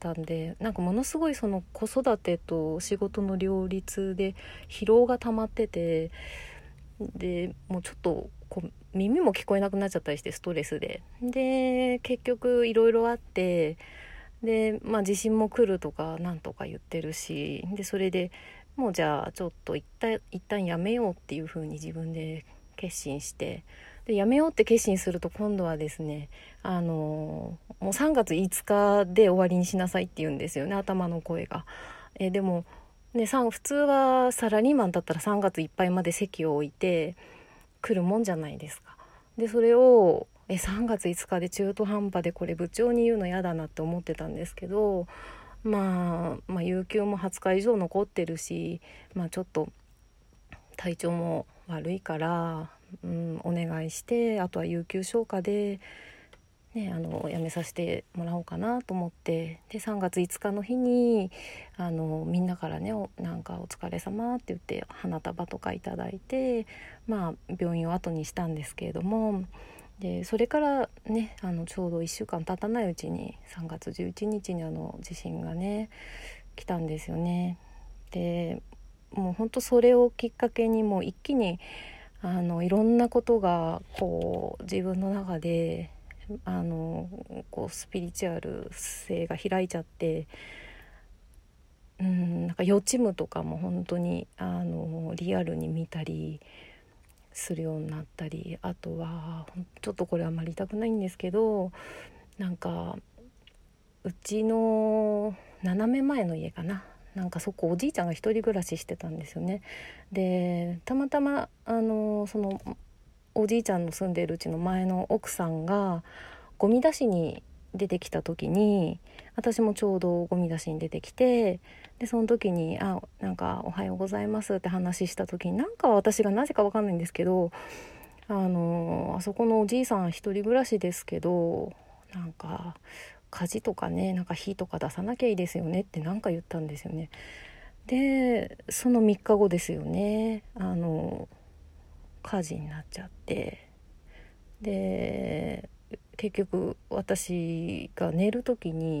たんで、なんかものすごいその子育てと仕事の両立で疲労が溜まってて、でもうちょっとこう耳も聞こえなくなっちゃったりして、ストレスで結局いろいろあって、で地震も来るとかなんとか言ってるし、でそれでもうじゃあちょっと一旦やめようっていう風に自分で決心して、でやめようって決心すると今度はですね、もう3月5日で終わりにしなさいって言うんですよね、頭の声が。でもね、普通はサラリーマンだったら3月いっぱいまで席を置いて来るもんじゃないですか。でそれを3月5日で中途半端で、これ部長に言うの嫌だなって思ってたんですけど、有給も20日以上残ってるし、ちょっと体調も悪いから、お願いして、あとは有給消化で、辞めさせてもらおうかなと思って、で3月5日の日にみんなからね、なんかお疲れ様って言って花束とかいただいて、病院を後にしたんですけれども、でそれからね、ちょうど1週間経たないうちに3月11日に地震がね来たんですよね。でもう本当それをきっかけに、もう一気にいろんなことがこう自分の中でこうスピリチュアル性が開いちゃって、なんか予知夢とかも本当にリアルに見たりするようになったり、あとはちょっとこれはあまり言いたくないんですけど、なんかうちの斜め前の家かな、なんかそこおじいちゃんが一人暮らししてたんですよね。でたまたまそのおじいちゃんの住んでいるうちの前の奥さんがゴミ出しに出てきた時に、私もちょうどゴミ出しに出てきて、でその時になんかおはようございますって話した時に、なんか私がなぜか分かんないんですけど、あそこのおじいさん一人暮らしですけど、なんか火事とかね、なんか火とか出さなきゃいいですよねってなんか言ったんですよね。でその3日後ですよね、火事になっちゃって、で結局私が寝る時に